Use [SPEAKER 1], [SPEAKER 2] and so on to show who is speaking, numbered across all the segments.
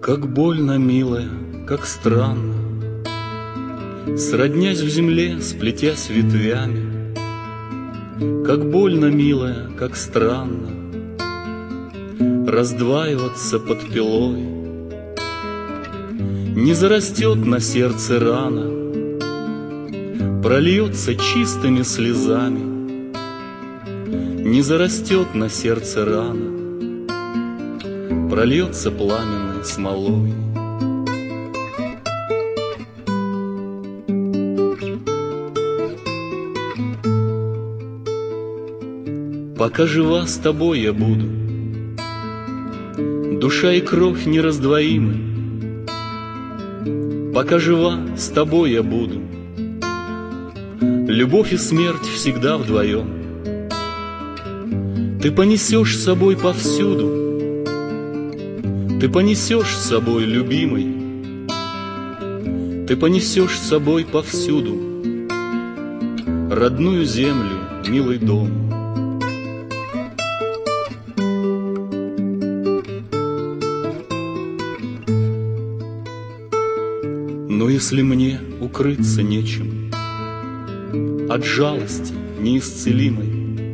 [SPEAKER 1] Как больно, милая, как странно, сроднясь в земле, сплетясь ветвями. Как больно, милая, как странно раздваиваться под пилой. Не зарастет на сердце рана, прольется чистыми слезами. Не зарастет на сердце рана, прольется пламенной смолой. Пока жива, с тобой я буду, душа и кровь нераздвоимы. Пока жива, с тобой я буду, любовь и смерть всегда вдвоем. Ты понесешь с собой повсюду, ты понесешь с собой, любимый, ты понесешь с собой повсюду родную землю, милый дом. Но если мне укрыться нечем от жалости неисцелимой,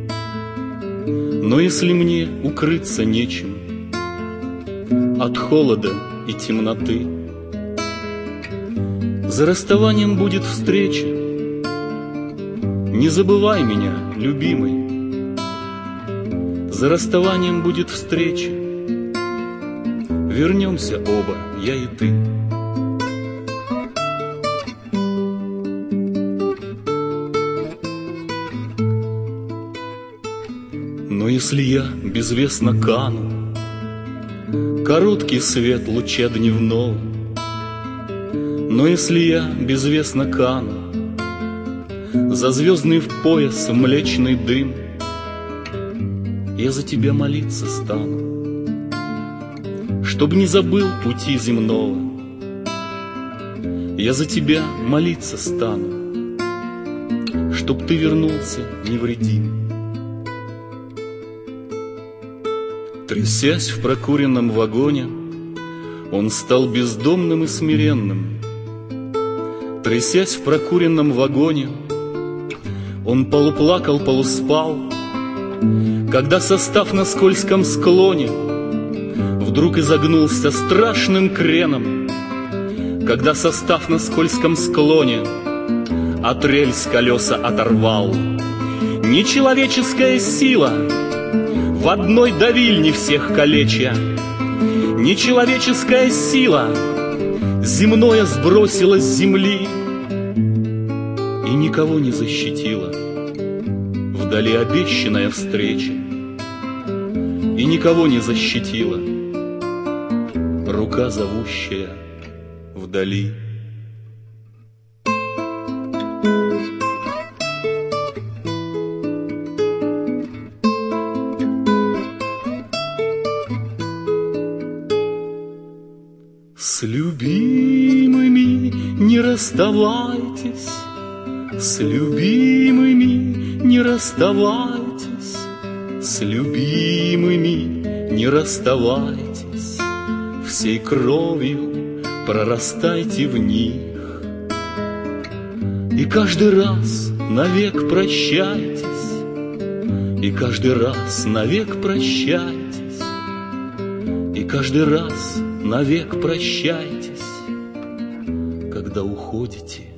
[SPEAKER 1] но если мне укрыться нечем от холода и темноты, за расставанием будет встреча. Не забывай меня, любимый, за расставанием будет встреча. Вернемся оба, я и ты. Но если я безвестно кану, короткий свет луча дневного, но если я безвестно кану, за звездный в пояс млечный дым, я за тебя молиться стану, чтоб не забыл пути земного. Я за тебя молиться стану, чтоб ты вернулся невредим. Трясясь в прокуренном вагоне, он стал бездомным и смиренным. Трясясь в прокуренном вагоне, он полуплакал, полуспал, когда состав на скользком склоне вдруг изогнулся страшным креном, когда состав на скользком склоне от рельс колеса оторвал. Нечеловеческая сила в одной давильне всех калеча, нечеловеческая сила земное сбросила с земли и никого не защитила вдали обещанная встреча, и никого не защитила рука, зовущая вдали. С любимыми не расставайтесь, с любимыми не расставайтесь, с любимыми не расставайтесь, всей кровью прорастайте в них. И каждый раз навек прощайтесь, и каждый раз навек прощайтесь, и каждый раз навек прощайтесь, когда уходите